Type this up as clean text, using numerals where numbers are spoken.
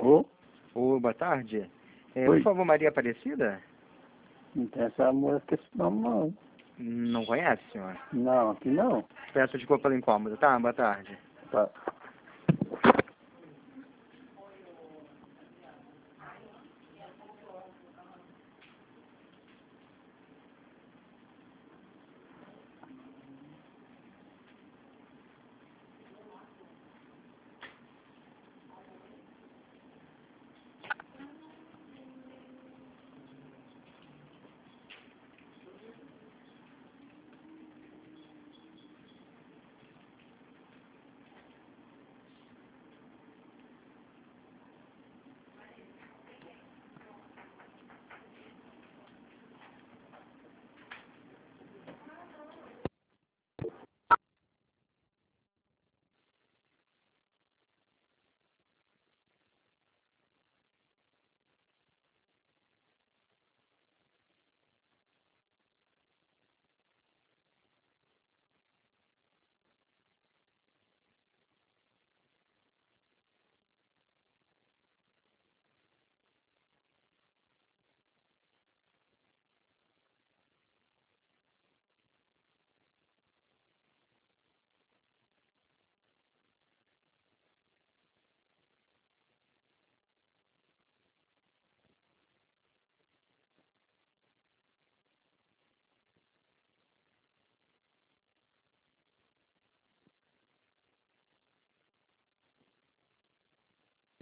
Ô, Boa tarde. Oi. Por favor, Maria Aparecida? não tem essa música esse nome não. Não conhece, senhor? Não, aqui não. Peço desculpa pelo incômodo, tá? Boa tarde. Tá.